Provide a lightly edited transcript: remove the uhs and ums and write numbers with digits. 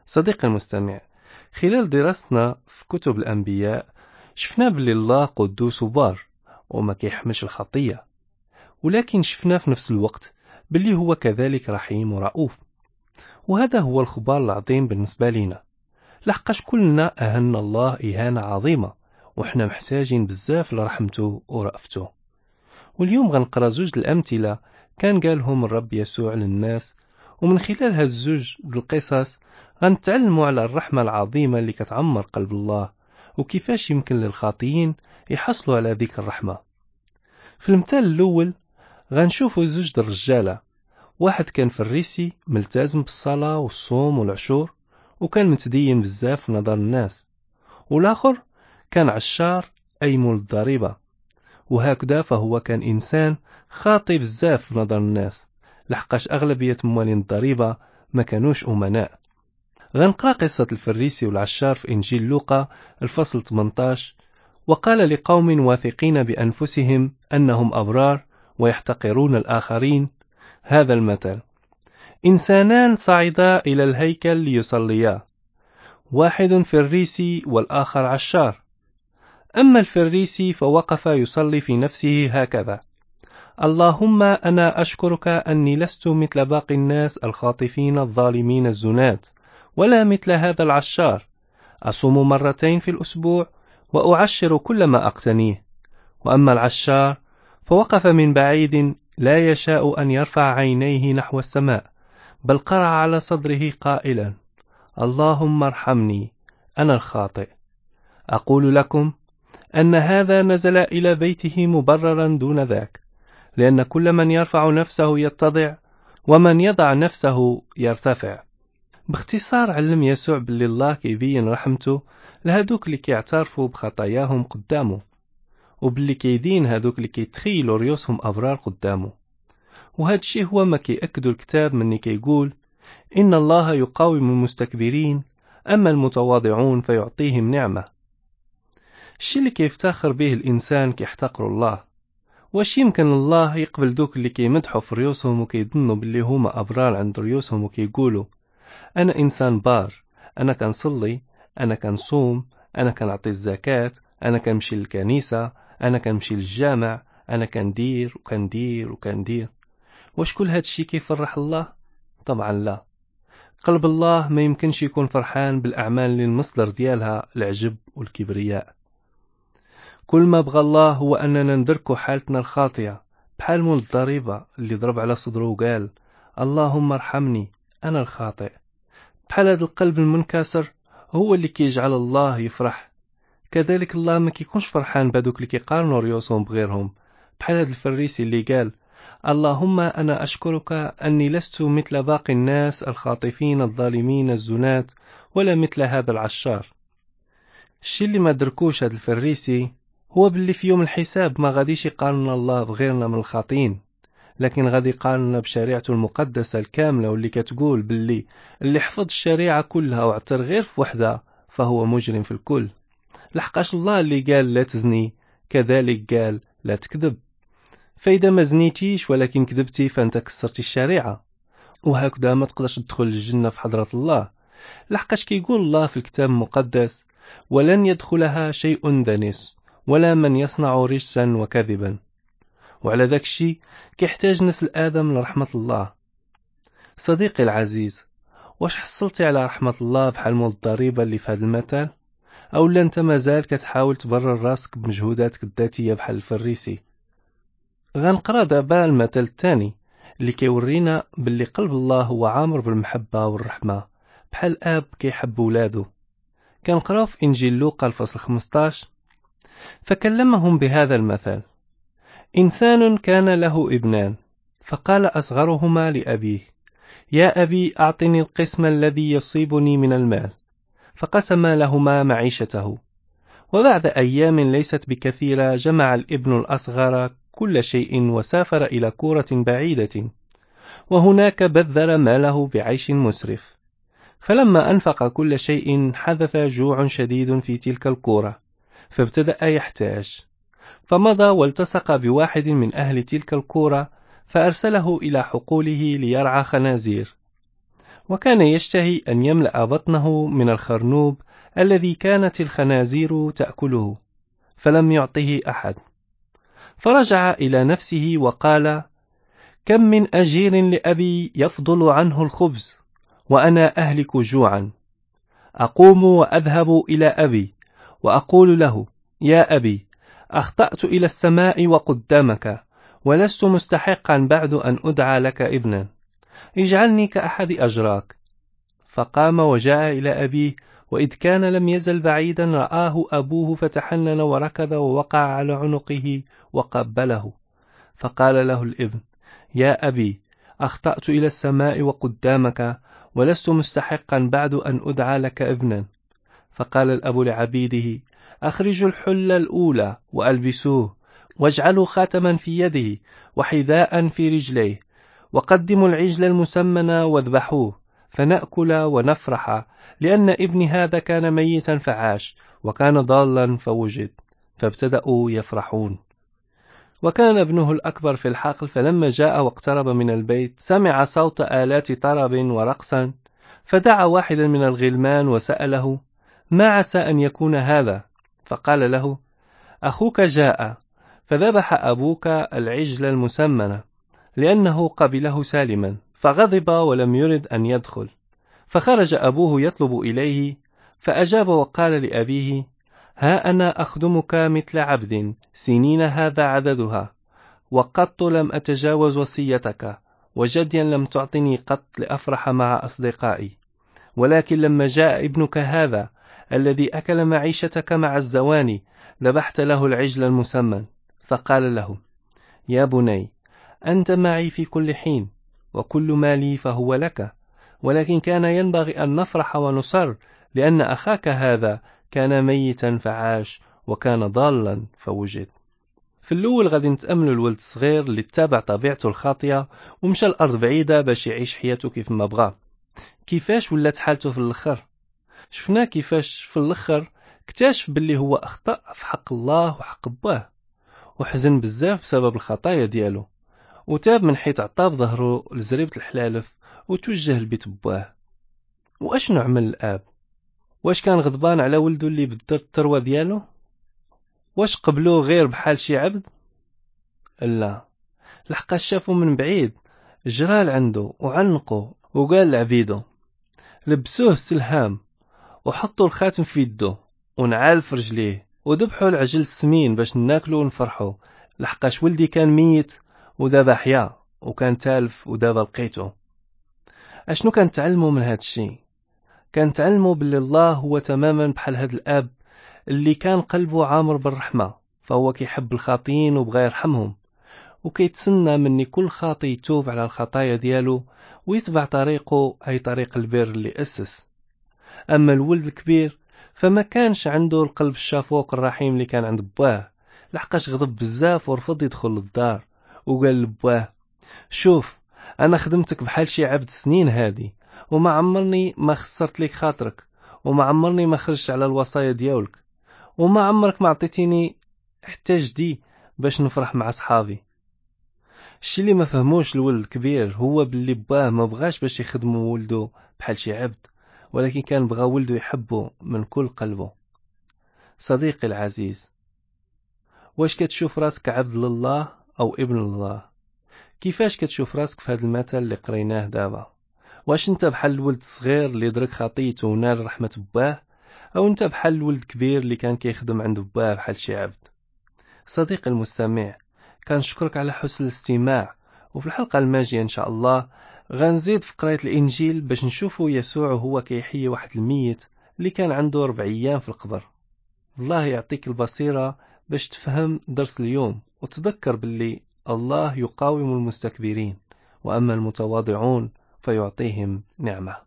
صديقي المستمع، خلال دراستنا في كتب الأنبياء شفنا بلي الله قدوس وبار وما كيحملش الخطية، ولكن شفنا في نفس الوقت بلي هو كذلك رحيم ورؤوف. وهذا هو الخبر العظيم بالنسبة لنا، لحقاش كلنا أهنا الله إهانة عظيمة، وحنا محتاجين بزاف لرحمته ورأفته. واليوم غنقرأ زوج الأمثلة كان قالهم الرب يسوع للناس، ومن خلال هاد الزوج القصص غنتعلموا على الرحمة العظيمة اللي كتعمر قلب الله، وكيفاش يمكن للخاطئين يحصلوا على ذيك الرحمة. في المثال الأول غنشوفوا زوج الرجالة، واحد كان فريسي ملتزم بالصلاة والصوم والعشور، وكان متدين بزاف في نظر الناس، والآخر كان عشار أي مول الضريبة، وهكذا فهو كان إنسان خاطئ بزاف في نظر الناس، لحقاش أغلبية موالين الضريبة ما كانوش أمناء. غنقرأ قصة الفريسي والعشار في إنجيل لوقا الفصل 18. وقال لقوم واثقين بأنفسهم أنهم أبرار ويحتقرون الآخرين هذا المثل: إنسانان صعدا إلى الهيكل ليصليا، واحد فريسي والآخر عشار. أما الفريسي فوقف يصلي في نفسه هكذا: اللهم أنا أشكرك أني لست مثل باقي الناس الخاطفين الظالمين الزنات، ولا مثل هذا العشار، أصوم مرتين في الأسبوع وأعشر كل ما أقتنيه. وأما العشار فوقف من بعيد لا يشاء أن يرفع عينيه نحو السماء، بل قرع على صدره قائلا: اللهم ارحمني أنا الخاطئ. أقول لكم أن هذا نزل إلى بيته مبررا دون ذاك، لأن كل من يرفع نفسه يتضع، ومن يضع نفسه يرتفع. باختصار علم يسوع باللي الله كيبين رحمته لهدوك اللي كيعترفوا بخطاياهم قدامه، وباللي كيدين هدوك اللي كيتخيلوا ريوسهم أبرار قدامه. وهذا الشيء هو ما كيأكدوا الكتاب مني كيقول: إن الله يقاوم المستكبرين، أما المتواضعون فيعطيهم نعمة. الشيء اللي كيفتخر به الإنسان كيحتقر الله. واش يمكن الله يقبل دوك اللي كيمدحوا في ريوسهم وكيظنوا باللي هما أبرار عند ريوسهم، وكيقولوا أنا إنسان بار، أنا كنصلي، أنا كنصوم، أنا كنعطي الزكاة، أنا كنمشي للكنيسة، أنا كنمشي للجامع، أنا كندير وكندير وكندير. واش كل هاد الشيء كيفرح الله؟ طبعا لا. قلب الله ما يمكنش يكون فرحان بالأعمال اللي المصدر ديالها العجب والكبرياء. كل ما بغى الله هو أننا ندركوا حالتنا الخاطئة، بحال مول الضريبة اللي ضرب على صدره وقال: اللهم ارحمني أنا الخاطئ. بحال هذا القلب المنكسر هو اللي كيجعل الله يفرح. كذلك الله ما كيكونش فرحان بهذوك اللي كيقارنوا ريوسهم بغيرهم، بحال هذا الفريسي اللي قال: اللهم أنا أشكرك أني لست مثل باقي الناس الخاطفين الظالمين الزنات، ولا مثل هذا العشار. الشيء اللي ما دركوش هذا الفريسي هو باللي في يوم الحساب ما غاديش يقارن الله بغيرنا من الخاطئين، لكن غادي يقارننا بشريعته المقدسة الكاملة، واللي كتقول باللي اللي حفظ الشريعة كلها واعتر غير في وحدة فهو مجرم في الكل. لحقاش الله اللي قال لا تزني كذلك قال لا تكذب، فإذا ما زنيتيش ولكن كذبتي فأنت كسرتي الشريعة، وهكذا ما تقدرش تدخل الجنة في حضرة الله. لحقاش كيقول الله في الكتاب المقدس: ولن يدخلها شيء دنس ولا من يصنع رجسا وكذبا. وعلى ذاك الشيء كيحتاج نسل آدم لرحمة الله. صديقي العزيز، واش حصلتي على رحمة الله بحال مول الضريبة اللي في هذا المثال؟ أو لا أنت مازال كتحاول تبرر راسك بمجهوداتك الذاتية بحال الفريسي؟ غنقرأ دابا المثل الثاني اللي كيورينا باللي قلب الله هو عامر بالمحبة والرحمة، بحال أب كيحب ولاده. كنقراو في إنجيل لوقا الفصل 15: فكلمهم بهذا المثل: إنسان كان له ابنان، فقال أصغرهما لأبيه: يا أبي أعطني القسم الذي يصيبني من المال. فقسم لهما معيشته. وبعد أيام ليست بكثيرة جمع الابن الأصغر كل شيء وسافر إلى كورة بعيدة، وهناك بذر ماله بعيش مسرف. فلما أنفق كل شيء حدث جوع شديد في تلك الكورة، فابتدأ يحتاج، فمضى والتصق بواحد من أهل تلك الكورة، فأرسله إلى حقوله ليرعى خنازير. وكان يشتهي أن يملأ بطنه من الخرنوب الذي كانت الخنازير تأكله، فلم يعطه أحد. فرجع إلى نفسه وقال: كم من أجير لأبي يفضل عنه الخبز وأنا أهلك جوعا. أقوم وأذهب إلى أبي وأقول له: يا أبي، أخطأت إلى السماء وقدامك، ولست مستحقا بعد أن أدعى لك ابنا، اجعلني كأحد أجراك. فقام وجاء إلى أبيه، وإذ كان لم يزل بعيدا رآه أبوه فتحنن وركض ووقع على عنقه وقبله. فقال له الابن: يا أبي، أخطأت إلى السماء وقدامك، ولست مستحقا بعد أن أدعى لك ابنا. فقال الأب لعبيده: أخرجوا الحلة الأولى وألبسوه، واجعلوا خاتما في يده وحذاء في رجليه، وقدموا العجل المسمن واذبحوه، فنأكل ونفرح، لأن ابني هذا كان ميتا فعاش، وكان ضالا فوجد. فابتدأوا يفرحون. وكان ابنه الأكبر في الحقل، فلما جاء واقترب من البيت سمع صوت آلات طرب ورقصا، فدعا واحدا من الغلمان وسأله: ما عسى أن يكون هذا؟ فقال له: أخوك جاء، فذبح أبوك العجل المسمن، لأنه قبله سالما، فغضب ولم يرد أن يدخل. فخرج أبوه يطلب إليه، فأجاب وقال لأبيه: ها أنا أخدمك مثل عبد، سنين هذا عددها، وقط لم أتجاوز وصيتك، وجديا لم تعطني قط لأفرح مع أصدقائي. ولكن لما جاء ابنك هذا الذي أكل معيشتك مع الزواني، ذبحت له العجل المسمن. فقال له: يا بني، أنت معي في كل حين، وكل ما لي فهو لك، ولكن كان ينبغي أن نفرح ونصر، لأن أخاك هذا كان ميتا فعاش، وكان ضالا فوجد. في الأول غادي نتأملوا الولد الصغير اللي اتبع طبيعته الخاطئة ومشى الأرض بعيدة باش يعيش حياته كيف ما بغى. كيفاش ولات حالته في الآخر؟ شفنا كيفاش في الآخر اكتشف باللي هو أخطأ في حق الله وحق باه، وحزن بزاف بسبب الخطايا ديالو، وتاب من حيث عطاب ظهره لزريبة الحلالف وتوجه لبيت باه. واشنو عمل الآب؟ واش كان غضبان على ولده اللي بدر الثروة ديالو؟ واش قبلوه غير بحال شي عبد؟ لا، لحقاش شافو من بعيد جرى لعنده وعنقه وقال لعبيدو: لبسوه السلهام وحطوا الخاتم في يده ونعال في رجليه وذبحوا العجل السمين باش ناكلو ونفرحوا، لحقاش ولدي كان ميت ودابا حيا، وكان تالف ودابا لقيته. اشنو كان تعلموا من هاد الشيء؟ كان تعلموا باللي الله هو تماما بحال هاد الاب اللي كان قلبه عامر بالرحمة، فهو كيحب الخاطئين وبغى يرحمهم، وكيتسنى مني كل خاطئ يتوب على الخطايا ديالو ويتبع طريقه، أي طريق البر اللي أسس. أما الولد الكبير فما كانش عنده القلب الشفوق الرحيم اللي كان عند بواه، لحقاش غضب بزاف ورفض يدخل للدار، وقال لبواه: شوف، أنا خدمتك بحال شي عبد سنين هادي، وما عمرني ما خسرت لك خاطرك، وما عمرني ما خرجت على الوصايا ديالك، وما عمرك ما عطيتيني حتى جدي باش نفرح مع صحابي. الشي اللي ما فهموش الولد الكبير هو باللي باه ما بغاش باش يخدموا ولده بحال شي عبد، ولكن كان بغا ولده يحبه من كل قلبه. صديقي العزيز، واش كتشوف راسك عبد لله أو ابن الله؟ كيفاش كتشوف راسك في هذا المثل اللي قريناه دابا؟ واش انت بحال الولد الصغير اللي درك خطيته ونال رحمة باه، أو انت بحال الولد الكبير اللي كان كيخدم عند باه بحال شي عبد؟ صديقي المستمع، كنشكرك على حسن الاستماع، وفي الحلقة الماجية إن شاء الله غنزيد في قراية الإنجيل باش نشوفوا يسوع وهو كيحيي واحد الميت اللي كان عنده 4 أيام في القبر. الله يعطيك البصيرة باش تفهم درس اليوم، وتذكر باللي الله يقاوم المستكبرين، وأما المتواضعون فيعطيهم نعمة.